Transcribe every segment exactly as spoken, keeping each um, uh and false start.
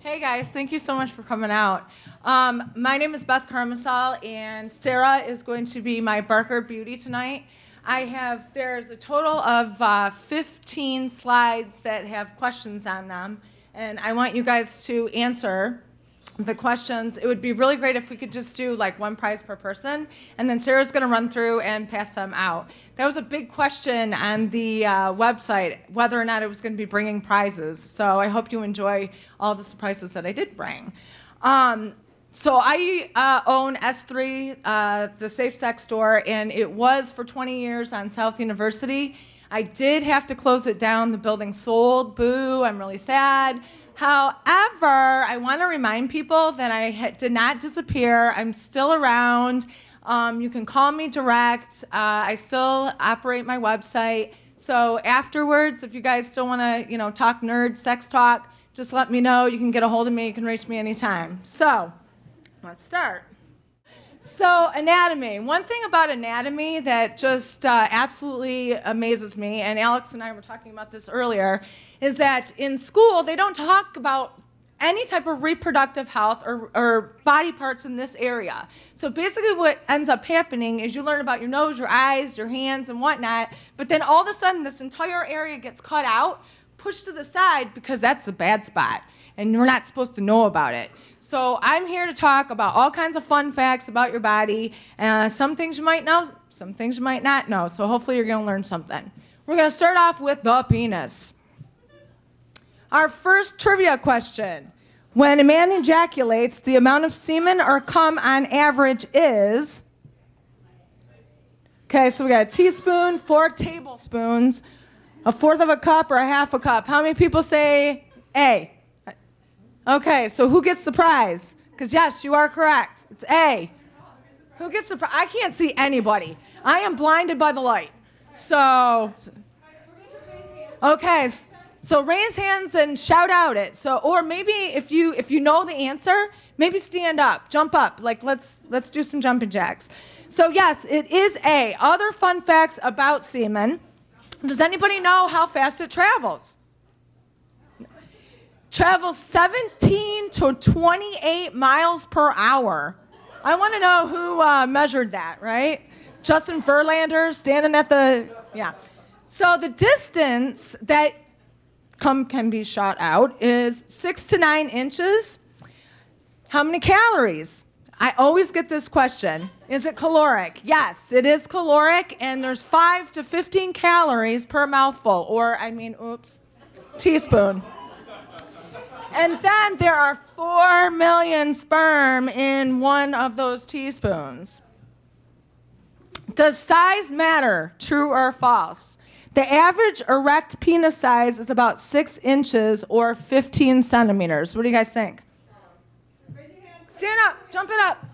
Hey guys, thank you so much for coming out. Um, my name is Beth Carmisal, and Sarah is going to be my Barker Beauty tonight. I have, there's a total of uh, fifteen slides that have questions on them, and I want you guys to answer the questions. It would be really great if we could just do like one prize per person, and then Sarah's going to run through and pass them out. That was a big question on the uh, website, whether or not it was going to be bringing prizes. So I hope you enjoy all the surprises that I did bring. Um, so I uh, own S three, uh, the safe sex store, and it was for twenty years on South University. I did have to close it down. The building sold. Boo, I'm really sad. However, I want to remind people that I ha- did not disappear. I'm still around. Um, you can call me direct. Uh, I still operate my website. So afterwards, if you guys still want to, you know, talk nerd sex talk, just let me know. You can get a hold of me. You can reach me anytime. So let's start. So anatomy. One thing about anatomy that just uh, absolutely amazes me, and Alex and I were talking about this earlier, is that in school they don't talk about any type of reproductive health or, or body parts in this area. So basically what ends up happening is you learn about your nose, your eyes, your hands, and whatnot, but then all of a sudden this entire area gets cut out, pushed to the side, because that's the bad spot, and we're not supposed to know about it. So I'm here to talk about all kinds of fun facts about your body. Uh, some things you might know, some things you might not know, so hopefully you're going to learn something. We're going to start off with the penis. Our first trivia question. When a man ejaculates, the amount of semen or cum on average is... Okay, so we got a teaspoon, four tablespoons, a fourth of a cup, or a half a cup. How many people say A? Okay, so who gets the prize? Because yes, you are correct. It's A. Who gets the prize? I can't see anybody. I am blinded by the light. So, okay, so raise hands and shout out it. So, or maybe if you if you know the answer, maybe stand up, jump up. Like let's let's do some jumping jacks. So yes, it is A. Other fun facts about semen. Does anybody know how fast it travels? Travels seventeen to twenty-eight miles per hour. I want to know who uh, measured that, right? Justin Verlander standing at the, yeah. So the distance that cum can be shot out is six to nine inches. How many calories? I always get this question. Is it caloric? Yes, it is caloric, and there's five to fifteen calories per mouthful, or I mean, oops, teaspoon. And then there are four million sperm in one of those teaspoons. Does size matter? True or false? The average erect penis size is about six inches or fifteen centimeters. What do you guys think? Stand up. Jump it up.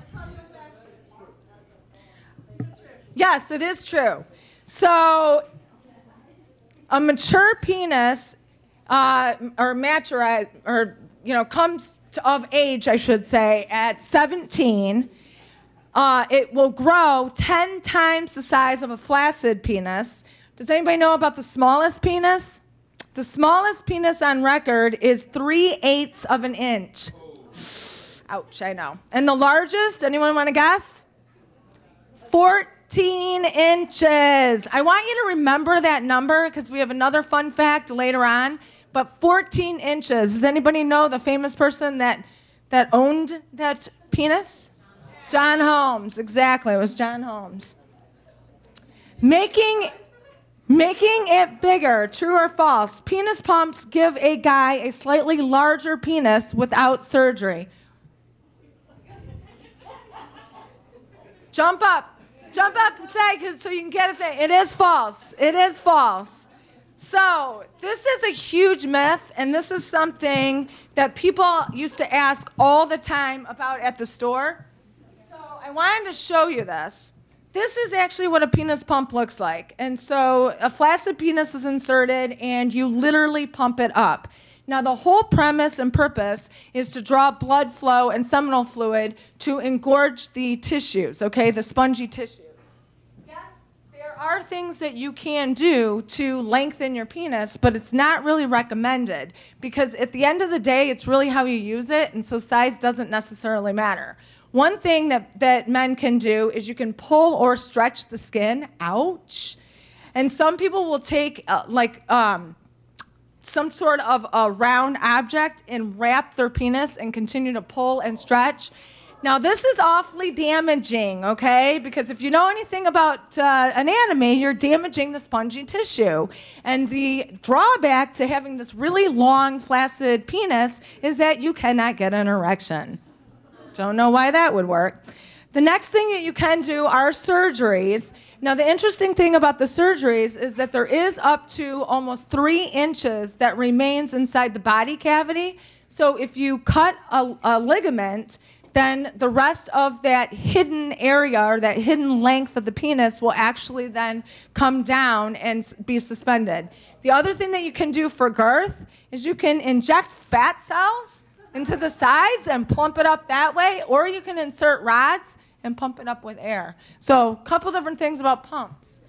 Yes, it is true. So a mature penis Uh, or mature, or you know, comes to, of age, I should say, at seventeen. Uh, it will grow ten times the size of a flaccid penis. Does anybody know about the smallest penis? The smallest penis on record is three-eighths of an inch. Ouch, I know. And the largest, anyone want to guess? fourteen inches. I want you to remember that number because we have another fun fact later on. But fourteen inches. Does anybody know the famous person that that owned that penis? John Holmes. Exactly. It was John Holmes. Making making it bigger. True or false? Penis pumps give a guy a slightly larger penis without surgery. Jump up. Jump up and say, 'cause so you can get a thing. It is false. It is false. So this is a huge myth, and this is something that people used to ask all the time about at the store. So I wanted to show you this. This is actually what a penis pump looks like. And so a flaccid penis is inserted, and you literally pump it up. Now, the whole premise and purpose is to draw blood flow and seminal fluid to engorge the tissues, okay, the spongy tissues. Yes, there are things that you can do to lengthen your penis, but it's not really recommended because at the end of the day, it's really how you use it, and so size doesn't necessarily matter. One thing that, that men can do is you can pull or stretch the skin. Ouch. And some people will take uh, like um, some sort of a round object and wrap their penis and continue to pull and stretch. Now, this is awfully damaging, okay? Because if you know anything about uh, anatomy, you're damaging the spongy tissue. And the drawback to having this really long, flaccid penis is that you cannot get an erection. Don't know why that would work. The next thing that you can do are surgeries. Now, the interesting thing about the surgeries is that there is up to almost three inches that remains inside the body cavity. So if you cut a, a ligament, then the rest of that hidden area or that hidden length of the penis will actually then come down and be suspended. The other thing that you can do for girth is you can inject fat cells into the sides and plump it up that way, or you can insert rods and pump it up with air. So a couple different things about pumps.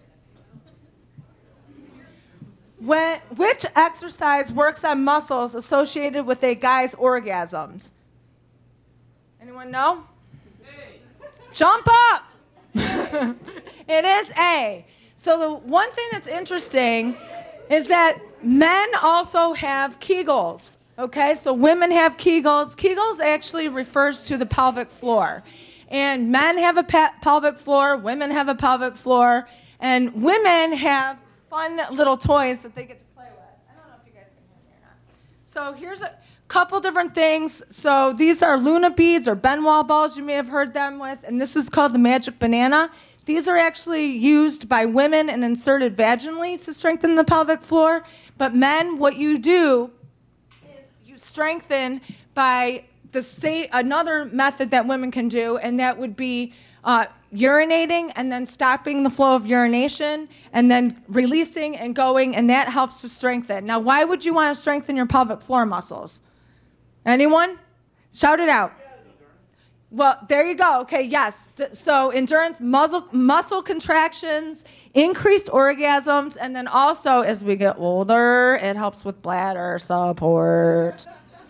When, which exercise works on muscles associated with a guy's orgasms? Anyone know? A. Jump up! It is A. So the one thing that's interesting is that men also have Kegels. Okay, so women have Kegels. Kegels actually refers to the pelvic floor. And men have a pe- pelvic floor, women have a pelvic floor, and women have fun little toys that they get to play with. I don't know if you guys can hear me or not. So here's a couple different things. So these are Luna beads or Benoit balls, you may have heard them with, and this is called the magic banana. These are actually used by women and inserted vaginally to strengthen the pelvic floor. But men, what you do is you strengthen by the sa- another method that women can do, and that would be uh, urinating and then stopping the flow of urination and then releasing and going, and that helps to strengthen. Now, why would you want to strengthen your pelvic floor muscles? Anyone? Shout it out. Well, there you go. Okay, yes. Th- so endurance, muscle, muscle contractions, increased orgasms, and then also as we get older, it helps with bladder support.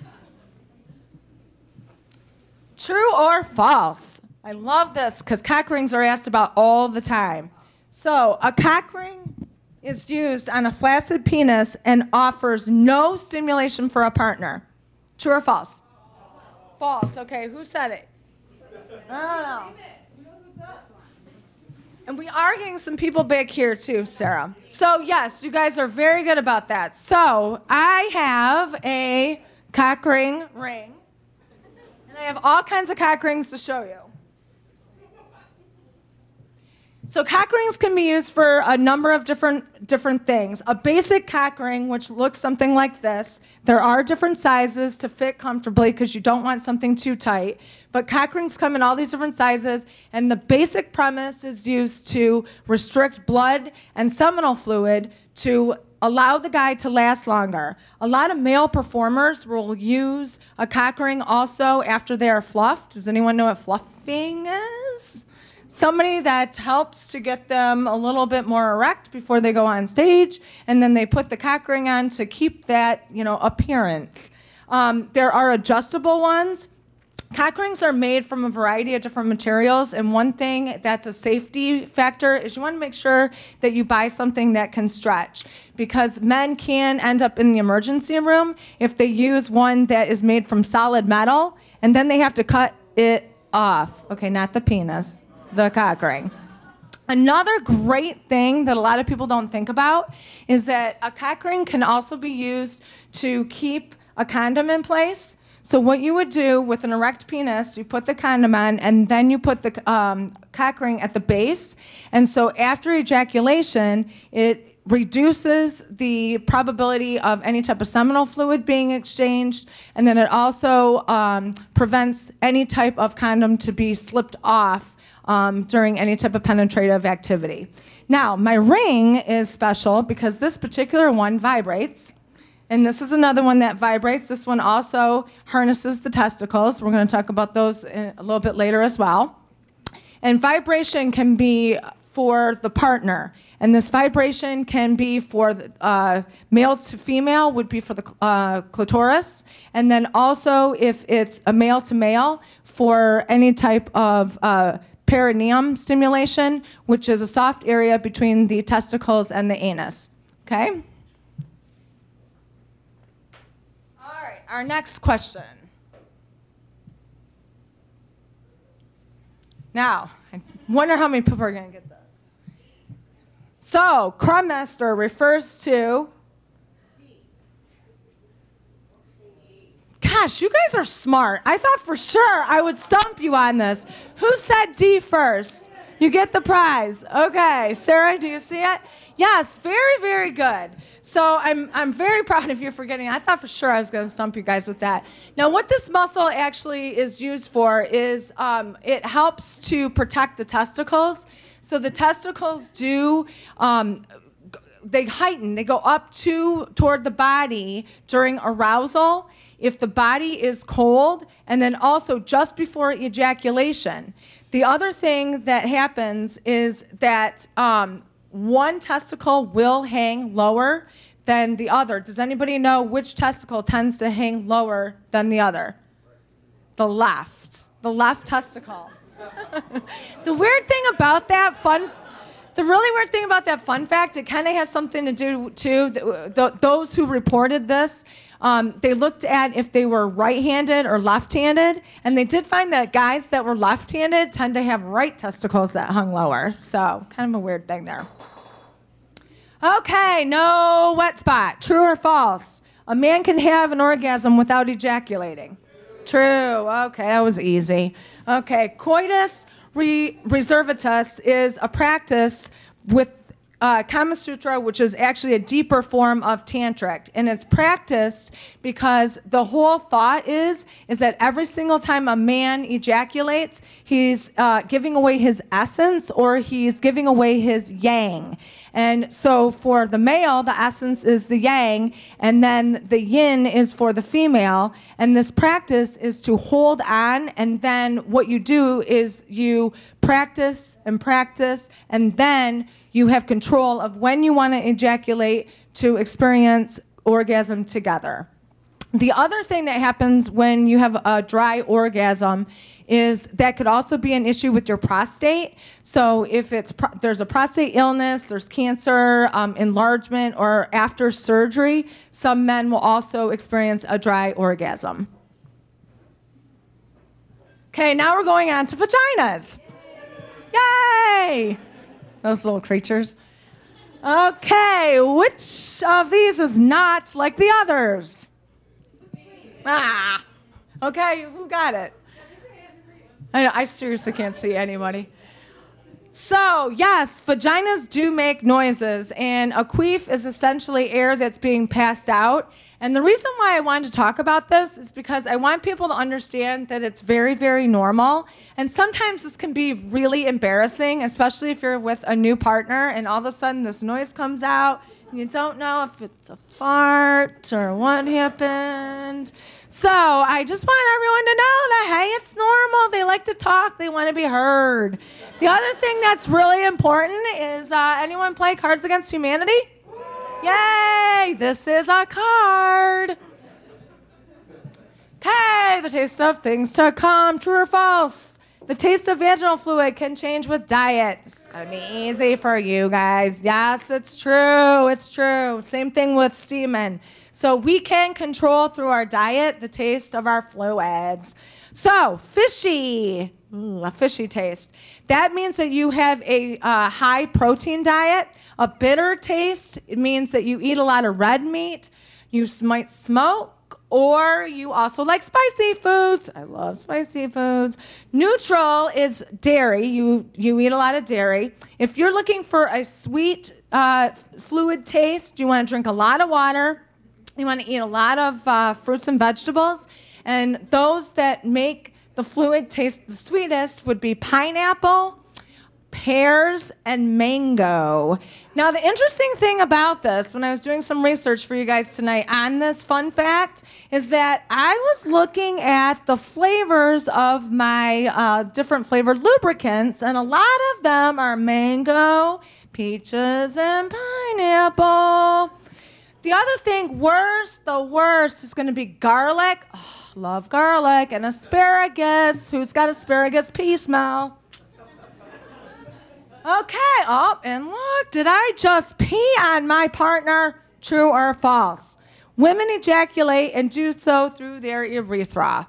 True or false? I love this because cock rings are asked about all the time. So a cock ring is used on a flaccid penis and offers no stimulation for a partner. True or false? False. Okay, who said it? I don't know. And we are getting some people back here too, Sarah. So yes, you guys are very good about that. So I have a cock ring ring. And I have all kinds of cock rings to show you. So cock rings can be used for a number of different different things. A basic cock ring, which looks something like this. There are different sizes to fit comfortably because you don't want something too tight. But cock rings come in all these different sizes, and the basic premise is used to restrict blood and seminal fluid to allow the guy to last longer. A lot of male performers will use a cock ring also after they are fluffed. Does anyone know what fluffing is? Somebody that helps to get them a little bit more erect before they go on stage, and then they put the cock ring on to keep that, you know, appearance. Um, there are adjustable ones. Cock rings are made from a variety of different materials, and one thing that's a safety factor is you want to make sure that you buy something that can stretch, because men can end up in the emergency room if they use one that is made from solid metal, and then they have to cut it off. Okay, not the penis, the cock ring. Another great thing that a lot of people don't think about is that a cock ring can also be used to keep a condom in place. So what you would do with an erect penis, you put the condom on, and then you put the um, cock ring at the base. And so after ejaculation, it reduces the probability of any type of seminal fluid being exchanged, and then it also um, prevents any type of condom to be slipped off um, during any type of penetrative activity. Now, my ring is special because this particular one vibrates. And this is another one that vibrates. This one also harnesses the testicles. We're going to talk about those in a little bit later as well. And vibration can be for the partner. And this vibration can be for the, uh, male to female, would be for the uh, clitoris. And then also if it's a male to male, for any type of uh, perineum stimulation, which is a soft area between the testicles and the anus. Okay? All right, our next question. Now, I wonder how many people are going to get this. So, Crummaster refers to... Gosh, you guys are smart. I thought for sure I would stump you on this. Who said D first? You get the prize. Okay, Sarah, do you see it? Yes, very, very good. So I'm I'm very proud of you for getting it. I thought for sure I was going to stump you guys with that. Now, what this muscle actually is used for is um, it helps to protect the testicles. So the testicles do, um, they heighten, they go up to toward the body during arousal if the body is cold, and then also just before ejaculation. The other thing that happens is that um, one testicle will hang lower than the other. Does anybody know which testicle tends to hang lower than the other? The left. The left testicle. The weird thing about that fun, the really weird thing about that fun fact, it kind of has something to do too. The, the, those who reported this, um, they looked at if they were right-handed or left-handed, and they did find that guys that were left-handed tend to have right testicles that hung lower. So kind of a weird thing there. Okay, no wet spot. True or false? A man can have an orgasm without ejaculating. True. Okay, that was easy. Okay, coitus re- reservatus is a practice with uh, Kama Sutra, which is actually a deeper form of tantric, and it's practiced because the whole thought is is that every single time a man ejaculates, he's uh, giving away his essence or he's giving away his yang. And so for the male, the essence is the yang, and then the yin is for the female. And this practice is to hold on, and then what you do is you practice and practice, and then you have control of when you want to ejaculate to experience orgasm together. The other thing that happens when you have a dry orgasm is that could also be an issue with your prostate. So if it's pro- there's a prostate illness, there's cancer, um, enlargement, or after surgery, some men will also experience a dry orgasm. Okay, now we're going on to vaginas. Yay! Those little creatures. Okay, which of these is not like the others? Ah, okay, who got it? I, I seriously can't see anybody. So, yes, vaginas do make noises, and a queef is essentially air that's being passed out. And the reason why I wanted to talk about this is because I want people to understand that it's very, very normal. And sometimes this can be really embarrassing, especially if you're with a new partner and all of a sudden this noise comes out and you don't know if it's a fart or what happened. So I just want everyone to know that, hey, it's normal. They like to talk. They want to be heard. The other thing that's really important is, uh, anyone play Cards Against Humanity? Yay! This is a card. Okay, the taste of things to come. True or false? The taste of vaginal fluid can change with diet. It's going to be easy for you guys. Yes, it's true. It's true. Same thing with semen. So we can control through our diet the taste of our fluids. So, fishy. Ooh, a fishy taste. That means that you have a uh, high protein diet. A bitter taste, it means that you eat a lot of red meat. You might smoke, or you also like spicy foods. I love spicy foods. Neutral is dairy. You, you eat a lot of dairy. If you're looking for a sweet uh, fluid taste, you want to drink a lot of water. You want to eat a lot of uh, fruits and vegetables. And those that make the fluid taste the sweetest would be pineapple, pears and mango. Now, the interesting thing about this, when I was doing some research for you guys tonight on this fun fact, is that I was looking at the flavors of my uh, different flavored lubricants, and a lot of them are mango, peaches, and pineapple. The other thing, worst, the worst, is going to be garlic. Oh, love garlic. And asparagus. Who's got asparagus pea smell? Okay, oh, and look, did I just pee on my partner? True or false? Women ejaculate and do so through their urethra.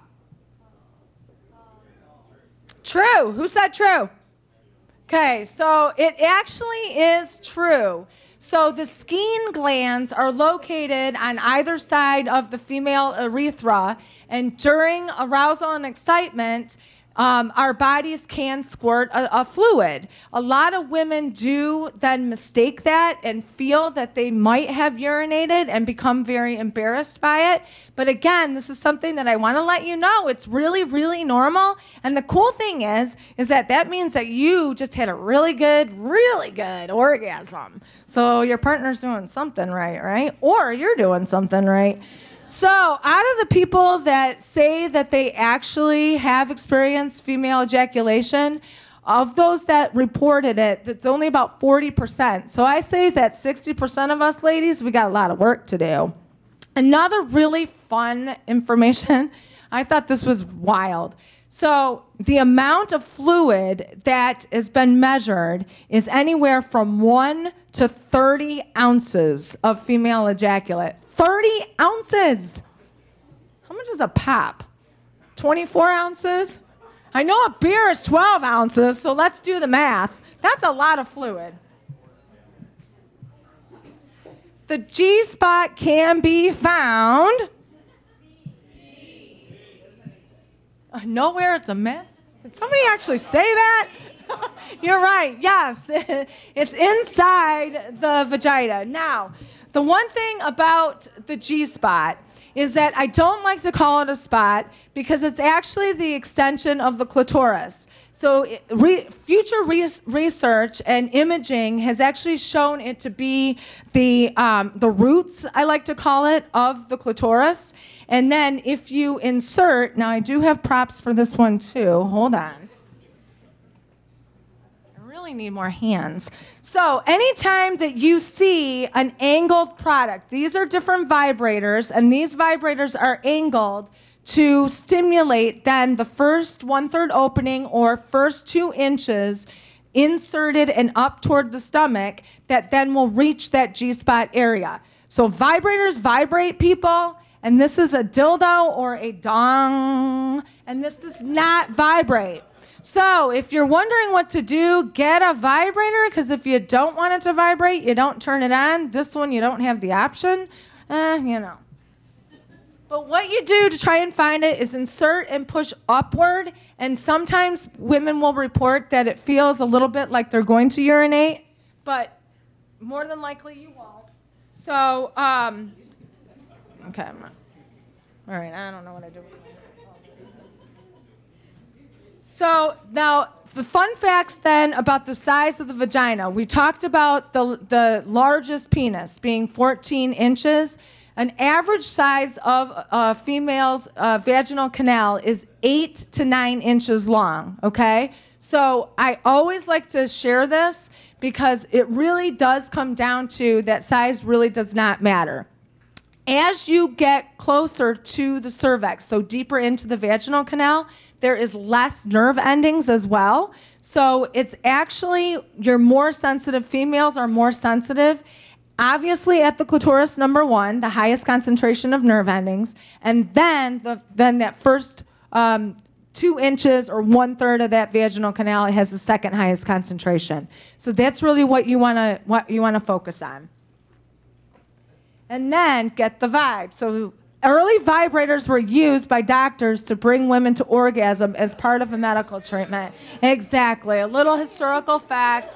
True. Who said true? Okay, so it actually is true. So the Skene glands are located on either side of the female urethra, and during arousal and excitement, Um, our bodies can squirt a, a fluid. A lot of women do then mistake that and feel that they might have urinated and become very embarrassed by it. But again, this is something that I want to let you know. It's really, really normal. And the cool thing is, is that that means that you just had a really good, really good orgasm. So your partner's doing something right, right? Or you're doing something right. So out of the people that say that they actually have experienced female ejaculation, of those that reported it, that's only about forty percent. So I say that sixty percent of us ladies, we got a lot of work to do. Another really fun information, I thought this was wild. So the amount of fluid that has been measured is anywhere from one to thirty ounces of female ejaculate. thirty ounces. How much is a pop? twenty-four ounces? I know a beer is twelve ounces, so let's do the math. That's a lot of fluid. The G-spot can be found uh, nowhere. It's a myth. Did somebody actually say that? You're right. Yes. It's inside the vagina. Now, the one thing about the G-spot is that I don't like to call it a spot because it's actually the extension of the clitoris. So re- future re- research and imaging has actually shown it to be the um, the roots, I like to call it, of the clitoris. And then if you insert, now I do have props for this one too. Hold on. Need more hands. So anytime that you see an angled product, these are different vibrators, and these vibrators are angled to stimulate then the first one-third opening or first two inches inserted and up toward the stomach that then will reach that G-spot area. So vibrators vibrate, people, and this is a dildo or a dong, and this does not vibrate. So if you're wondering what to do, get a vibrator, because if you don't want it to vibrate, you don't turn it on. This one, you don't have the option, eh, you know. But what you do to try and find it is insert and push upward, and sometimes women will report that it feels a little bit like they're going to urinate, but more than likely you won't. So, um, okay, I'm not, all right, I don't know what I do. So now the fun facts then about the size of the vagina. We talked about the, the largest penis being fourteen inches. An average size of a female's uh, vaginal canal is eight to nine inches long, okay? So I always like to share this because it really does come down to that size really does not matter. As you get closer to the cervix, so deeper into the vaginal canal, there is less nerve endings as well. So it's actually, you're more sensitive. Females are more sensitive. Obviously at the clitoris, number one, the highest concentration of nerve endings. And then the then that first um, two inches or one third of that vaginal canal, it has the second highest concentration. So that's really what you wanna what you wanna focus on. And then get the vibe. So early vibrators were used by doctors to bring women to orgasm as part of a medical treatment. Exactly. A little historical fact.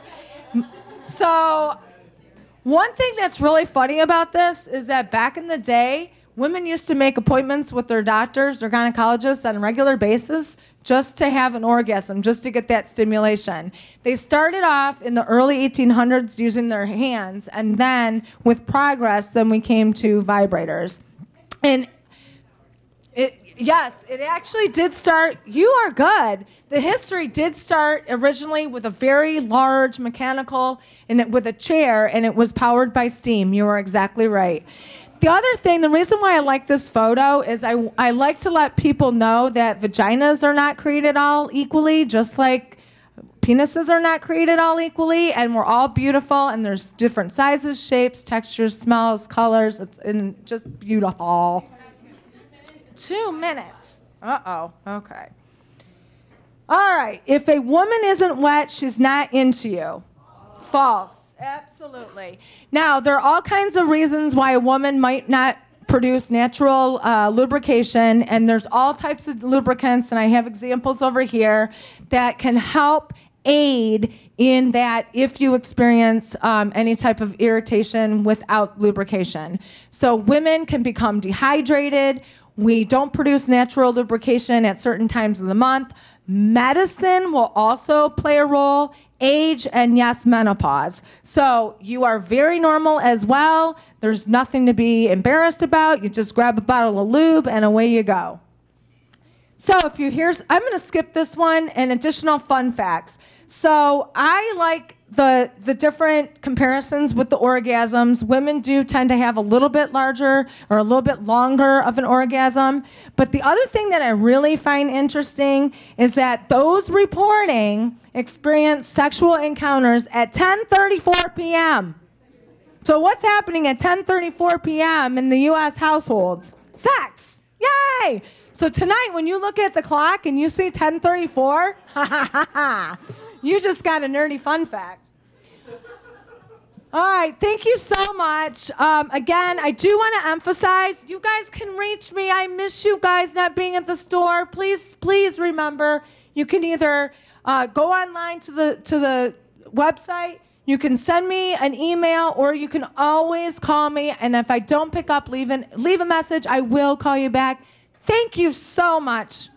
So one thing that's really funny about this is that back in the day, Women used to make appointments with their doctors or gynecologists on a regular basis just to have an orgasm, just to get that stimulation. They started off in the early eighteen hundreds using their hands, and then with progress, then we came to vibrators. And it, yes, it actually did start, you are good. The history did start originally with a very large mechanical, and it, with a chair, and it was powered by steam. You are exactly right. The other thing, the reason why I like this photo is I, I like to let people know that vaginas are not created all equally, just like penises are not created all equally, and we're all beautiful, and there's different sizes, shapes, textures, smells, colors. It's and just beautiful. Two minutes. Uh-oh. Okay. All right. If a woman isn't wet, she's not into you. False. Absolutely. Now, there are all kinds of reasons why a woman might not produce natural uh, lubrication, and there's all types of lubricants, and I have examples over here that can help aid in that if you experience um, any type of irritation without lubrication. So women can become dehydrated. We don't produce natural lubrication at certain times of the month. Medicine will also play a role. Age, and yes, menopause. So you are very normal as well. There's nothing to be embarrassed about. You just grab a bottle of lube and away you go. So if you hear, I'm going to skip this one and additional fun facts. So I like the the different comparisons with the orgasms. Women do tend to have a little bit larger or a little bit longer of an orgasm. But the other thing that I really find interesting is that those reporting experience sexual encounters at ten thirty-four p.m. So what's happening at ten thirty-four p.m. in the U S households? Sex. Yay! So tonight when you look at the clock and you see ten thirty-four, ha ha ha ha. You just got a nerdy fun fact. All right, thank you so much. Um, again, I do want to emphasize, you guys can reach me. I miss you guys not being at the store. Please, please remember, you can either uh, go online to the to the website, you can send me an email, or you can always call me. And if I don't pick up, leave, an, leave a message. I will call you back. Thank you so much.